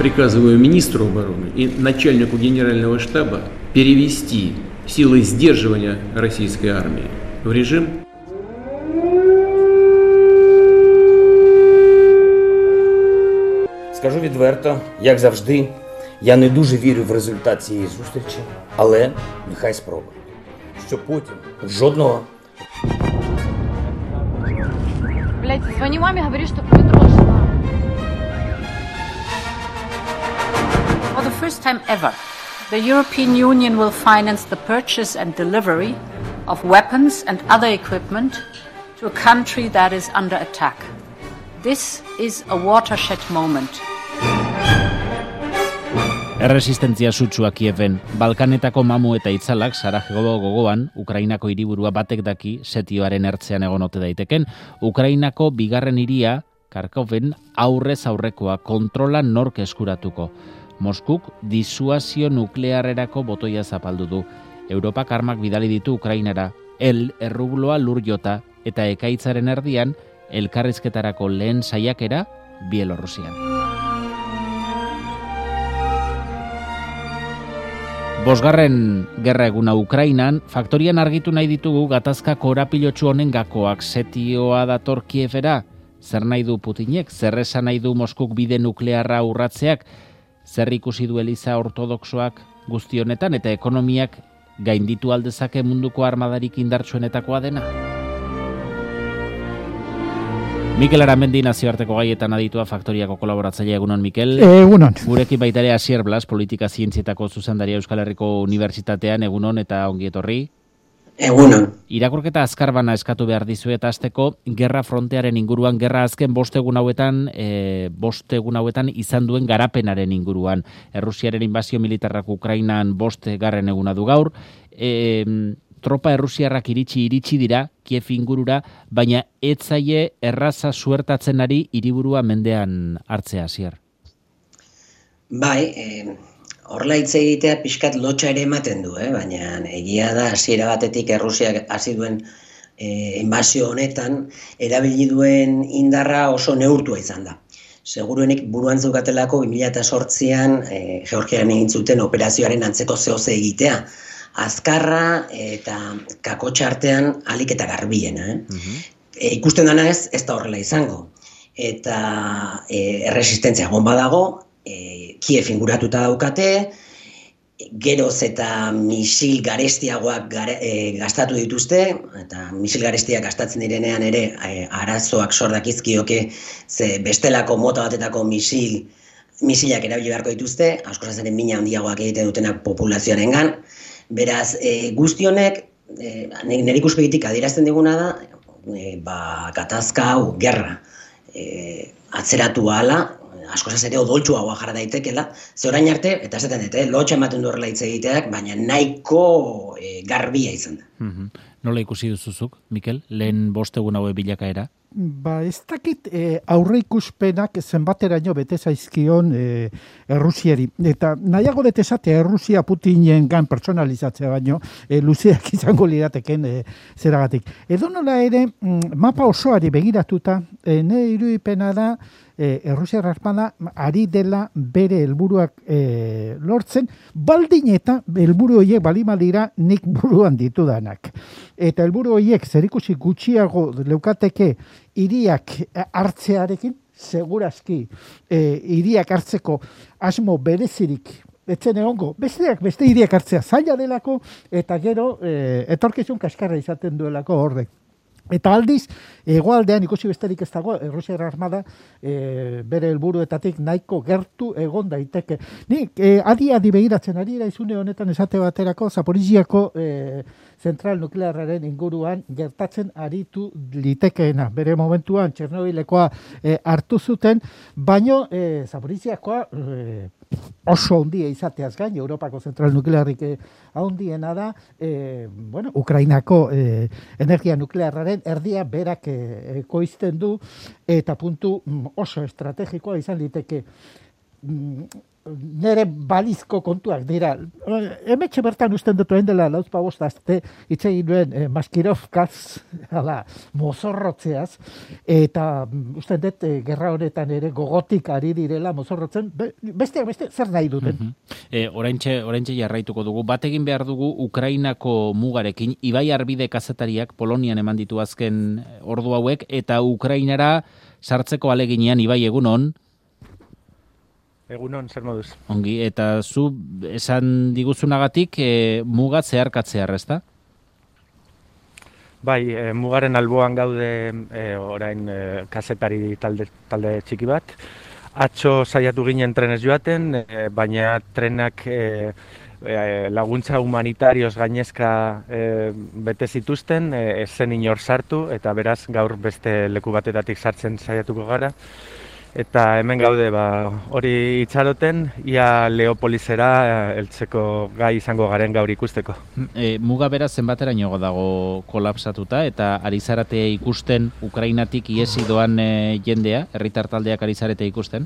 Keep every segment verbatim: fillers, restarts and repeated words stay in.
приказываю министру обороны и начальнику генерального штаба перевести силы сдерживания российской армии в режим. Скажу відверто, як завжди, я не дуже вірю в результат цієї зустрічі, але нехай спробують. Що потім жодного... Блядь, звони маме, говори, что придрошила. For the first time ever, the European Union will finance the purchase and delivery of weapons and other equipment to a country that is under attack. This is a watershed moment. Erresistentzia sutsua Kieven, Balkanetako mamu eta itzalak Sarajevo gogoan, Ukrainako hiriburua batek daki setioaren ertzean egon ote daiteken, Ukrainako bigarren hiria, Kharkoven, aurrez aurrekoa kontrola nork eskuratuko. Moskuk disuazio nuklearrerako botoia zapaldu du. Europak armak bidali ditu Ukrainara, el errubloa lur jota eta ekaitzaren erdian elkarrizketarako lehen saiakera Bielorrusian. Bosgarren gerra eguna Ukrainan, faktorian argitu nahi ditugu gatazka korapilotsu honen gakoak. Setioa dator Kievera, zer nahi du Putinek, zer esan nahi du Moskuk bide nuklearra urratzeak, zer ikusi du Eliza ortodoxoak guzti honetan eta ekonomiak gainditu aldezake munduko armadarik indartsuenetakoa dena. Mikel Aramendi nazioarteko gaietan aditua Faktoriako kolaboratzailea. Egunon, Mikel. Egunon. Gurekin baita ere Asier Blas, politika zientzietako zuzendaria Euskal Herriko Unibertsitatean. Egunon eta ongi etorri. Egunon. Irakurketa azkar bana eskatu behar dizu eta hasteko gerra frontearen inguruan, gerra azken bost egun hauetan, e, bost egun hauetan izan duen garapenaren inguruan. Errusiaren inbazio militarrak Ukrainan bost garren eguna du gaur. E, tropa errusiarrak iritsi iritsi dira Kiev ingurura, baina ez zaie erraza suertatzen ari hiriburua mendean hartzea, Asier. Bai, eh, horrela hitz egitea pixkat lotxa ere ematen du, eh? Baina egia da hasiera batetik Errusiak hasi duen eh, inbasio honetan erabili duen indarra oso neurtua izan da. Seguruenik buruan zeukatelako bi mila zortzian eh, Georgian egin zuten operazioaren antzeko zehoze egitea. Azkarra eta kakotxa artean alik eta garbiena. Eh? Uh-huh. E, ikusten dana ez, ez da horrela izango. Eta e, erresistentzia egon badago, e, Kiev inguratuta daukate, geroz eta misil garestiagoak gare, e, gastatu dituzte, eta misil garestiak gastatzen direnean ere e, arazoak sordakizkioke, ze bestelako mota batetako misil, misilak erabili beharko dituzte, askoz ere mina handiagoak egiten dutenak populazioarengan. Beraz, e, guzti honek, e, nire ikuspegitik adierazten diguna da, e, ba, gatazka hau, gerra, e, atzeratu ahala, askozaz ere odoltsuagoa jarra daitekela, ze orain arte, eta esaten dut, eh, lotxa ematen du horrela hitz egiteak, baina nahiko e, garbia izan da. Mm-hmm. Nola ikusi duzuzuk, Mikel, lehen bost egun haue bilakaera? Ba, ez dakit e, aurre ikuspenak zenbateraino bete zaizkion e, Errusiari. Eta nahiago dut esatea Errusia Putinen gan personalizatzea baino, e, luzeak izango lirateken e, zeragatik. Edo nola ere, mm, mapa osoari begiratuta, e, ne irudipena da, e, Errusiar armada ari dela bere helburuak e, lortzen, baldin eta helburu horiek balimadira nik buruan ditudanak. Eta helburu horiek zerikusi gutxiago leukateke hiriak hartzearekin, segurazki e, hiriak hartzeko asmo berezirik etzen egongo, besteak beste hiriak hartzea zaila delako, eta gero e, etorkizun kaskarra izaten duelako horrek. Eta aldiz, hegoaldean ikusi besterik ez dago, Errusiar armada e, bere helburuetatik nahiko gertu egon daiteke. Nik, e, adi-adi begiratzen ari da izune honetan esate baterako, Zaporiziako e, zentral nuklearraren inguruan gertatzen aritu litekeena. Bere momentuan Txernobilekoa e, hartu zuten, baino e, Zaporiziakoa e, oso handia izateaz gain, Europako zentral nuklearrik eh, handiena da, eh, bueno, Ukrainako eh, energia nuklearraren erdia berak eh, koizten du, eta puntu mm, oso estrategikoa izan liteke. Mm, nere balizko kontuak dira. Hemetxe bertan usten dut egin dela lauzpa bostazte, hitz egin duen eh, Maskirovkaz, hala, mozorrotzeaz, eta usten dut eh, gerra honetan ere gogotik ari direla mozorrotzen, be, beste, beste, zer nahi duten. Mm-hmm. E, oraintxe, oraintxe jarraituko dugu, bat egin behar dugu Ukrainako mugarekin, Ibai Arbide kazetariak Polonian eman ditu azken ordu hauek, eta Ukrainara sartzeko aleginean, Ibai, egunon. Egunon, zer moduz. Ongi, eta zu esan diguzunagatik e, muga zeharkatzear, ezta? Bai, e, mugaren alboan gaude e, orain e, kazetari talde, talde txiki bat. Atzo saiatu ginen trenez joaten, e, baina trenak e, e, laguntza humanitarioz gainezka e, bete zituzten, e, ez zen inor sartu, eta beraz gaur beste leku batetatik sartzen saiatuko gara. Eta hemen gaude, ba, hori itxaroten, ia Leopolisera heltzeko gai izango garen gaur ikusteko. E, muga beraz zenbateraino dago kolapsatuta, eta ari zarate ikusten Ukrainatik iesi doan e, jendea, herritar taldeak ari zarete ikusten?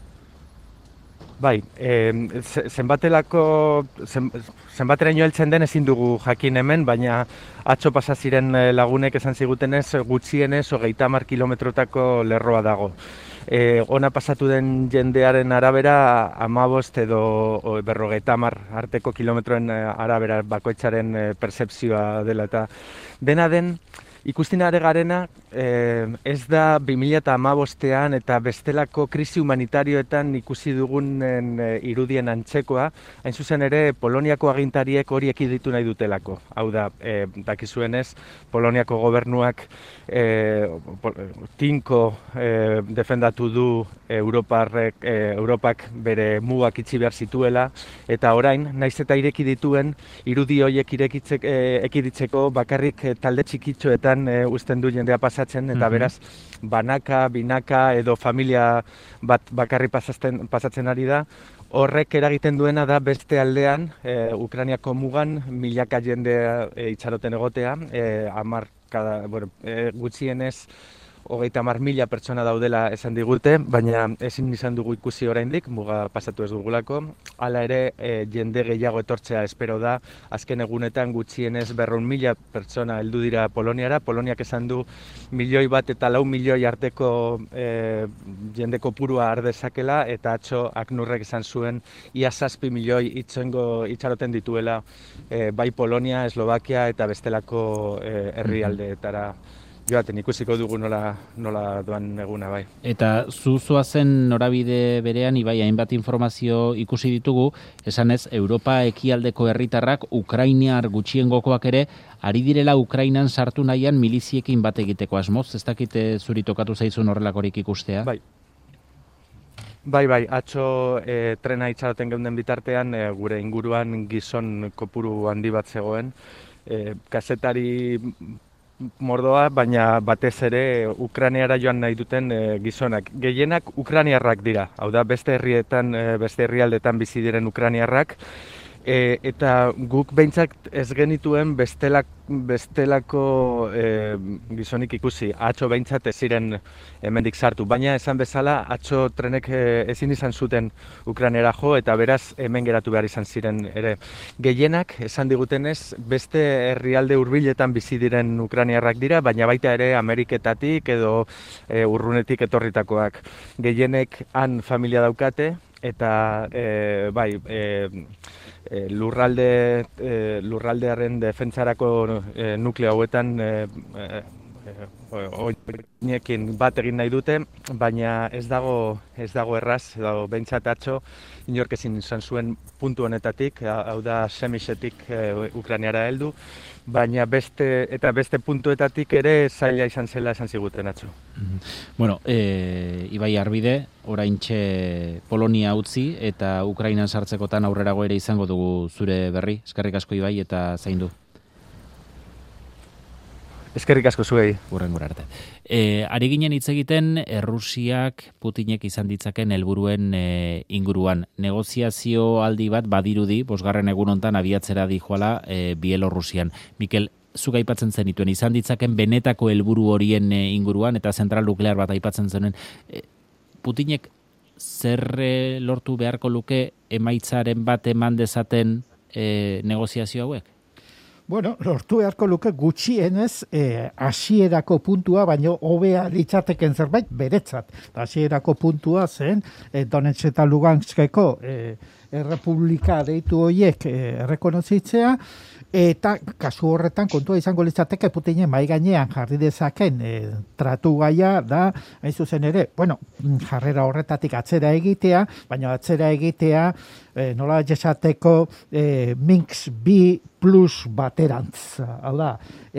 Bai, e, zenbatelako, zen, zenbateraino heltzen den ezin dugu jakin hemen, baina atzo pasa ziren lagunek esan zigutenez gutxienez hogeita hamar kilometrotako lerroa dago. E, ona pasatu den jendearen arabera, hamabost edo berrogeita hamar arteko kilometroen arabera bakoitzaren pertzepzioa dela. Eta dena den, ikusten are garena, eh, ez da bi mila hamabostean eta bestelako krisi humanitarioetan ikusi dugunen eh, irudien antzekoa, hain zuzen ere Poloniako agintariek hori ekiditu nahi dutelako. Hau da, eh, dakizuenez, Poloniako gobernuak eh, tinko eh, defendatu du Europarrek, eh, Europak bere mugak itxi behar zituela, eta orain, naiz eta ireki dituen, irudi horiek irekitzek, eh, ekiditzeko bakarrik eh, talde txikitxoetan e, uzten du jendea pasatzen, eta beraz, banaka, binaka edo familia bat bakarri pasatzen, pasatzen ari da. Horrek eragiten duena da beste aldean, e, Ukrainiako mugan, milaka jendea e, itxaroten egotea, e, amar, kada, bueno, e, gutxienez, hogeita hamar mila pertsona daudela esan digute, baina ezin izan dugu ikusi oraindik, muga pasatu ez dugulako. Hala ere, e, jende gehiago etortzea espero da, azken egunetan gutxienez berrehun mila pertsona heldu dira Poloniara. Poloniak esan du milioi bat eta lau milioi arteko e, jende kopurua har dezakela, eta atzo Aknurrek esan zuen ia zazpi milioi itxoengo itxaroten dituela e, bai Polonia, Eslovakia eta bestelako e, herrialdeetara. Joaten ikusiko dugu nola, nola doan eguna, bai. Eta zuzua zen norabide berean, Ibai, hainbat informazio ikusi ditugu, esanez, Europa ekialdeko herritarrak, Ukrainiar gutxiengokoak ere, ari direla Ukrainan sartu nahian miliziekin bat egiteko asmoz, ez dakite zuri tokatu zaizun horrelakorik ikustea? Bai. Bai, bai, atzo e, trena itxaroten geunden bitartean, e, gure inguruan gizon kopuru handi bat zegoen, e, kazetari mordoa, baina batez ere Ukrainiara joan nahi duten e, gizonak. Gehienak Ukrainiarrak dira, hau da beste herrietan, e, beste herrialdetan bizi diren Ukrainiarrak, e, eta guk behintzat ez genituen bestelak, bestelako e, gizonik ikusi. Atzo behintzat ez ziren hemendik sartu, baina esan bezala atzo trenek e, ezin izan zuten Ukrainera jo, eta beraz hemen geratu behar izan ziren ere. Gehienak, esan digutenez, beste herrialde hurbiletan bizi diren Ukrainiarrak dira, baina baita ere Ameriketatik edo e, urrunetik etorritakoak. Gehienek han familia daukate, eta e, bai, e, e, lurralde, e, lurraldearen defentsarako e, nukleo hauetan e, e, oinekin bat egin nahi dute, baina ez dago ez dago erraz, edo behintzat atzo inork ezin izan zuen puntu honetatik, hau da Semisetik e, Ukrainiara heldu, baina beste eta beste puntuetatik ere zaila izan zela esan ziguten atzo. Bueno, e, Ibai Arbide, oraintxe Polonia utzi eta Ukrainan sartzekotan aurrerago ere izango dugu zure berri. Eskerrik asko Ibai eta zaindu. Eskerrik asko zuei. Hurrengora arte. E, ari ginen hitz egiten Errusiak Putinek izan ditzaken helburuen e, inguruan. Negoziazio aldi bat badirudi, bosgarren egun hontan abiatzera dijoala e, Bielorrusian. Mikel, zuk aipatzen zenituen, izan ditzaken benetako helburu horien e, inguruan, eta zentral nuklear bat aipatzen zenuen. E, Putinek zer e, lortu beharko luke emaitzaren bat eman dezaten e, negoziazio hauek? Bueno, lortu beharko luke gutxienez eh, hasierako puntua, baino hobea litzateken zerbait beretzat. Hasierako puntua zen eh, Donetsk eta Luganskeko eh, errepublika deitu horiek eh, errekonozitzea, eta kasu horretan kontua izango litzateke Putinen mai gainean jarri dezaken e, tratu gaia da, hain zuzen ere, bueno, jarrera horretatik atzera egitea, baina atzera egitea e, nola esateko e, Minsk bi plus baterantz. Hau da,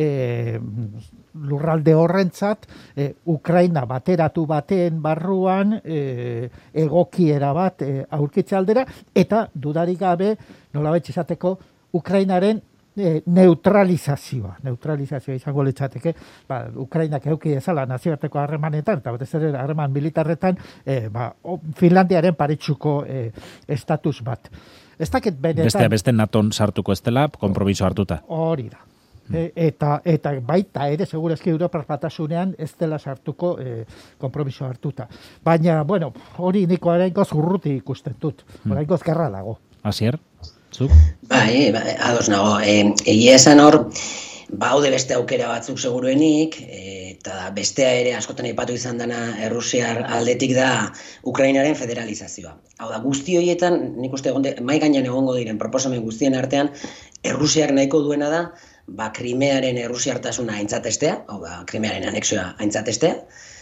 e, lurralde horrentzat e, Ukraina bateratu baten barruan e, egokiera bat e, aurkitze aldera, eta dudarik gabe nola esateko Ukrainaren E, neutralizazioa, neutralizazioa izango litzateke, ba, Ukrainak eduki ezala nazioarteko harremanetan, eta batez ere harreman militarretan, e, ba, o, Finlandiaren paretsuko e, estatus bat. Ez dakit benetan... Beste, beste naton sartuko ez dela, konpromiso hartuta. Hori da. E, eta, eta baita ere, segurazki Europar Batasunean ez dela sartuko e, konpromiso hartuta. Baina, bueno, hori niko oraingoz urruti ikusten dut. Oraingoz gerra dago. Asier? Zuk? Bai, bai, ados nago. E, egia esan hor, baude beste aukera batzuk seguruenik, e, eta bestea ere askotan aipatu izan dana Errusiar aldetik da Ukrainaren federalizazioa. Hau da, guzti horietan, nik uste egonde, mai gainean egongo diren proposamen guztien artean, Errusiak nahiko duena da, ba, Krimearen errusiartasuna aintzatestea, hau da, Krimearen anexioa aintzatestea,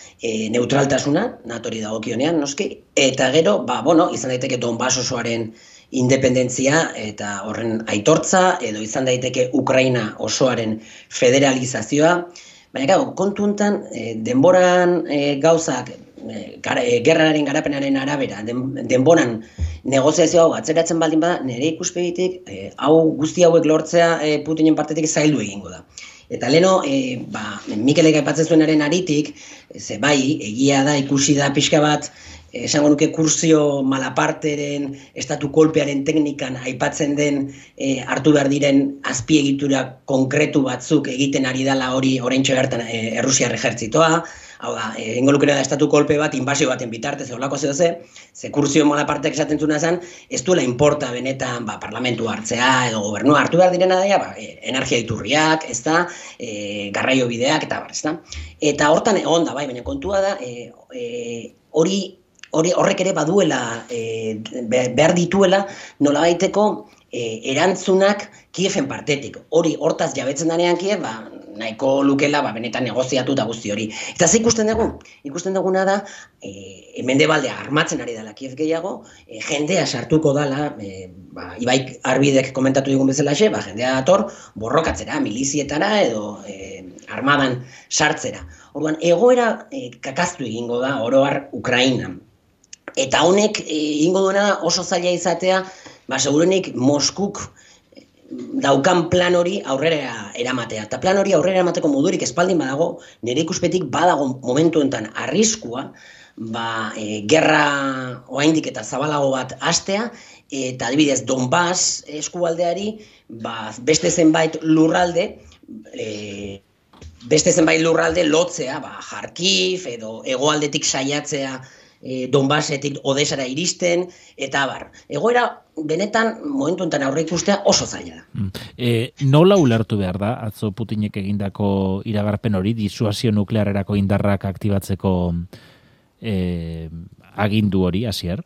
e, neutraltasuna, natori dagokionean, noski, eta gero, ba, bueno, izan daiteke Donbas osoaren independentzia eta horren aitortza, edo izan daiteke Ukraina osoaren federalizazioa, baina gau, kontu hontan, e, denboran e, gauzak, e, gara, e, gerraren garapenaren arabera, den, denboran negoziazio hau atzeratzen baldin bada, nire ikuspegitik, e, hau guzti hauek lortzea e, Putinen partetik zaildu egingo da. Eta leno, e, ba, Mikelek aipatzen zuenaren aritik, ze bai, egia da, ikusi da pixka bat, esango nuke kursio Malaparteren estatu kolpearen teknikan aipatzen den e, hartu behar diren azpiegitura konkretu batzuk egiten ari dela hori oraintxe bertan e, Errusiar ejertzitoa, hau da, egingo lukera da estatu kolpe bat, inbasio baten bitartez, holako zeo ze, ze kursio Malapartek esaten zuna zen, ez duela inporta benetan ba, parlamentu hartzea edo gobernua hartu behar direna daia, ba, e, energia iturriak, ez da, e, garraio bideak, eta bar, ez da. Eta hortan egon da, bai, baina kontua da, e, e, hori Hori, horrek ere baduela, e, behar dituela, nolabaiteko e, erantzunak Kieven partetik. Hori, hortaz jabetzen danean Kiev, ba, nahiko lukela, ba, benetan negoziatu da guzti hori. Eta ze ikusten dugu? Ikusten duguna da, e, mendebaldea armatzen ari dela Kiev gehiago, e, jendea sartuko dala, e, ba, Ibai Arbidek komentatu digun bezalaxe, ba, jendea dator borrokatzera, milizietara edo e, armadan sartzera. Orduan, egoera e, kakaztu egingo da oroar Ukrainan. Eta honek egingo duena oso zaila izatea, ba, segurenik Moskuk daukan plan hori aurrera eramatea. Eta plan hori aurrera eramateko modurik espaldin badago, nire ikuspetik badago momentu enten arriskua, ba, e, gerra oraindik eta zabalago bat hastea, eta adibidez Donbas eskualdeari, ba, beste zenbait lurralde, e, beste zenbait lurralde lotzea, ba, Kharkiv edo hegoaldetik saiatzea, E, Donbasetik Odesara iristen, eta bar. Egoera, benetan, momentu enten aurre ikustea oso zaila da. Mm. E, nola ulertu behar da, atzo Putinek egindako iragarpen hori, disuasio nuklearerako indarrak aktibatzeko e, agindu hori, Asier?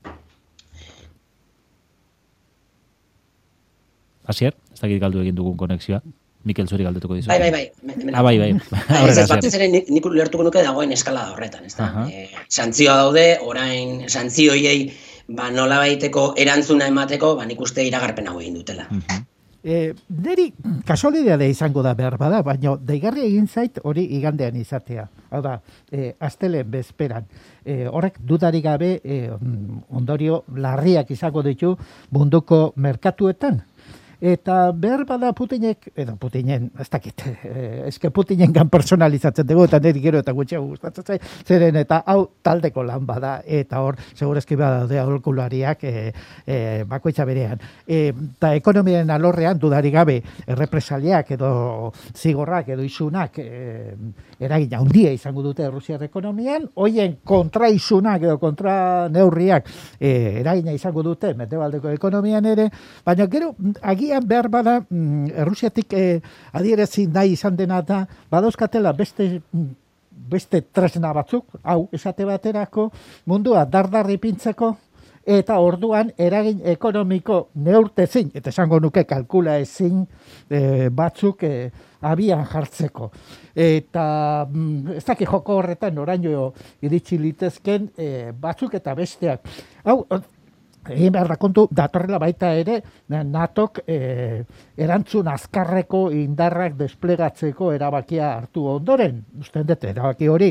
Asier? Ez dakit galdu egin dugun konexioa. Mikel zuri galdetuko dizu. Bai, bai, bai. Ah, bai, bai. Ez ez batez ere nik ulertuko nuke dagoen eskalada horretan, ez da. E, santzioa daude, orain santzioiei ba, nola baiteko erantzuna emateko, ba, nik uste iragarpen hau egin dutela. Uh-huh. E, neri kasualidadea izango da behar bada, baina deigarri egin zait hori igandean izatea. Hau da, e, astelen bezperan. E, horrek dudarik gabe e, ondorio larriak izango ditu munduko merkatuetan. Eta behar bada Putinek, edo Putinen, ez dakit, eh, eske Putinen gan personalizatzen dugu, eta niri gero eta gutxiago gustatzen zait, zeren eta hau taldeko lan bada, eta hor, segurazki badaude aholkulariak e, e, bakoitza berean. Eta ekonomiaren alorrean, dudari gabe, errepresaliak edo zigorrak edo isunak e, eragina handia izango dute Rusiar ekonomian, hoien kontraisunak edo kontra neurriak e, eragina izango dute mendebaldeko ekonomian ere, baina gero agian behar bada Errusiatik e, adierazin nahi izan dena da badauzkatela beste beste tresna batzuk, hau esate baterako mundua dardarri pintzeko eta orduan eragin ekonomiko neurtezin, eta esango nuke kalkula ezin e, batzuk e, abian jartzeko. Eta mm, ez dakit joko horretan oraino iritsi litezken e, batzuk eta besteak. Hau, egin behar da kontu, datorrela baita ere, natok e, erantzun azkarreko indarrak desplegatzeko erabakia hartu ondoren. Usten dut, erabaki hori,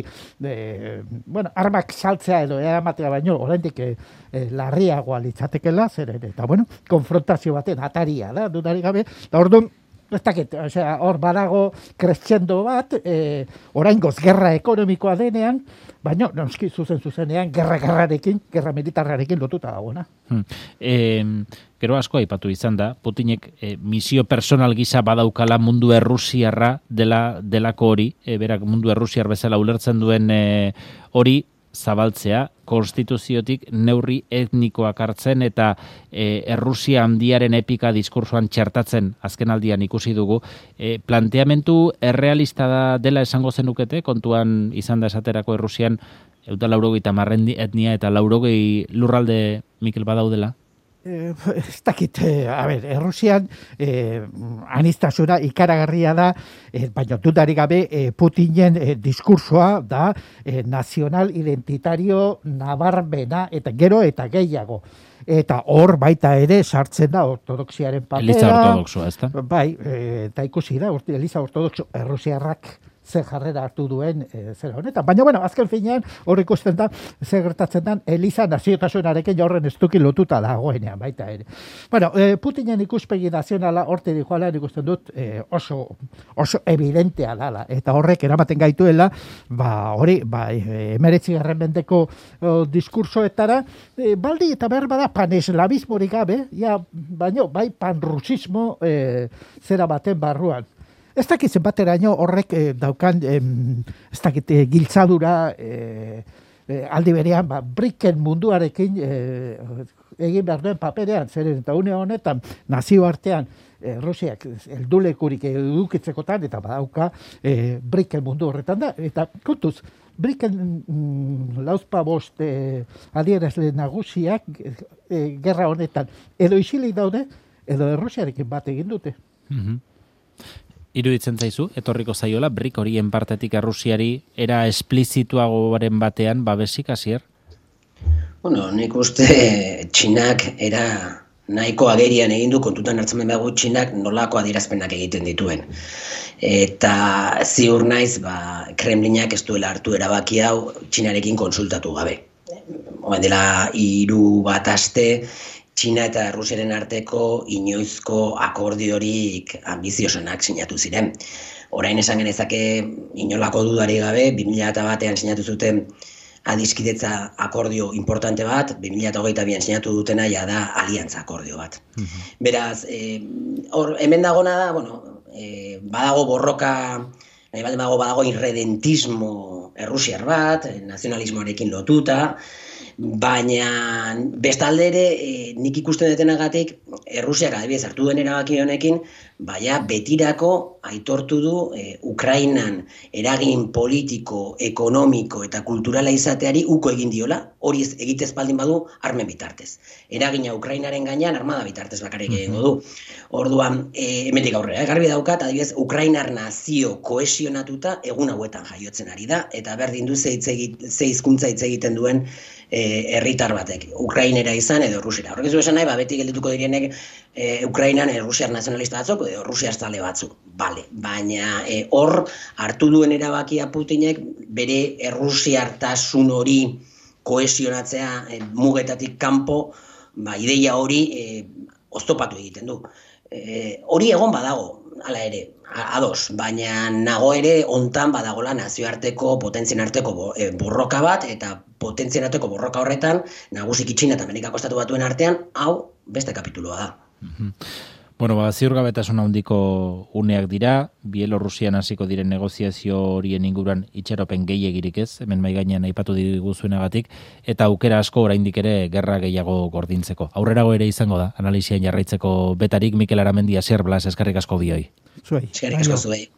e, bueno, armak saltzea edo eramatea baino, oraindik e, e, larriagoa litzatekela, zeren, eta bueno, konfrontazio baten ataria da, dudari gabe, eta orduan, ez dakit, osea, hor badago crescendo bat, e, oraingoz gerra ekonomikoa denean, baina, noski, zuzen zuzenean, gerra-gerrarekin, gerra militarrarekin lotuta dagoena. Hmm. E, gero asko aipatu izan da, Putinek e, misio personal gisa badaukala mundu errusiarra dela, delako hori, e, berak mundu errusiar bezala ulertzen duen e, hori, zabaltzea, konstituziotik neurri etnikoak hartzen eta e, Errusia handiaren epika diskursoan txertatzen azken aldian ikusi dugu. E, planteamentu errealista da dela esango zenukete, kontuan izan da esaterako Errusian euta laurogeita marrendi etnia eta laurogei lurralde Mikel badaudela? Eh, ez dakit, eh, a ber, Errusian eh, anistasuna ikaragarria da, eh, baina dudari gabe eh, Putinen eh, diskursoa da eh, nazional identitario nabarbena eta gero eta gehiago. Eta hor baita ere sartzen da ortodoxiaren papera. Eliza ortodoxoa, ez da? Bai, eh, eta ikusi da, Eliza ortodoxo Errusiarrak ze jarrera hartu duen e, zera honetan. Baina, bueno, azken finean, hor ikusten da, ze gertatzen da, Eliza naziotasunarekin horren estuki lotuta dagoenean, baita ere. Bueno, e, Putinen ikuspegi nazionala, horte dijoala, ikusten dut, e, oso, oso evidentea dala, eta horrek eramaten gaituela, ba, hori, ba, emeretzi garren mendeko o, diskursoetara, e, baldi eta behar bada paneslabismorik gabe, ja, baino, bai panrusismo e, zera baten barruan. Ez dakit zenbateraino horrek eh, daukan, eh, ez dakit eh, giltzadura eh, eh, aldi berean, ba, briken munduarekin eh, egin behar duen paperean, zeren eta une honetan nazioartean eh, Rusiak heldulekurik edukitzekotan, eta badauka eh, briken mundu horretan da, eta kontuz, briken mm, lauzpa bost eh, adierazle nagusiak eh, gerra honetan, edo isilik daude, edo Rusiarekin bat egin dute. Mm-hmm. Iruditzen zaizu, etorriko zaiola, brik horien partetik Errusiari era esplizituagoaren batean babesik hasier? Bueno, nik uste Txinak era nahiko agerian egin du, kontutan hartzen behar Txinak nolako adierazpenak egiten dituen. Eta ziur naiz, ba, Kremlinak ez duela hartu erabaki hau Txinarekin konsultatu gabe. Oen dela hiru bat aste, Txina eta Errusiaren arteko inoizko akordiorik ambiziosonak sinatu ziren. Orain esan genezake inolako dudari gabe, bi mila batean sinatu zuten adiskidetza akordio importante bat, bi mila hogeita bian sinatu dutena ja da aliantza akordio bat. Mm-hmm. Beraz, eh, or, hemen dagona da, bueno, eh, badago borroka, nahi baldin badago badago irredentismo errusiar bat, nazionalismoarekin lotuta, baina bestalde ere e, nik ikusten detenagatik Errusiak adibidez hartu duen erabaki honekin, baina betirako aitortu du e, Ukrainan eragin politiko, ekonomiko eta kulturala izateari uko egin diola, hori ez egitez baldin badu armen bitartez. Eragina Ukrainaren gainean armada bitartez bakarrik egingo du. Orduan, e, hemendik aurrera, garbi daukat, adibidez Ukrainar nazio kohesionatuta egun hauetan jaiotzen ari da, eta berdin du ze hizkuntza hitz egiten duen herritar batek, Ukrainera izan edo Errusiera. Horrek ez du esan nahi, ba, beti geldituko dirienek e, Ukrainan errusiar nazionalista batzuk edo errusiar zale batzuk. Bale, baina e, hor hartu duen erabakia Putinek bere errusiartasun hori kohesionatzea e, mugetatik kanpo, ba, ideia hori e, oztopatu egiten du. e, hori egon badago, hala ere, ados, baina nago ere hontan badagola nazioarteko potentzien arteko bo, e, borroka bat, eta potentzien arteko borroka horretan, nagusiki Txina eta Amerikako Estatu Batuen artean, hau beste kapituloa da. Bueno, ba, ziurgabetasun handiko uneak dira, Bielorrusian hasiko diren negoziazio horien inguruan itxaropen gehiegirik ez, hemen mai gainean aipatu diguzuenagatik, eta aukera asko oraindik ere gerra gehiago gordintzeko. Aurrerago ere izango da, analisian jarraitzeko betarik. Mikel Aramendi, Asier Blas, eskerrik asko bioi. Zuei. Eskerrik asko zuei.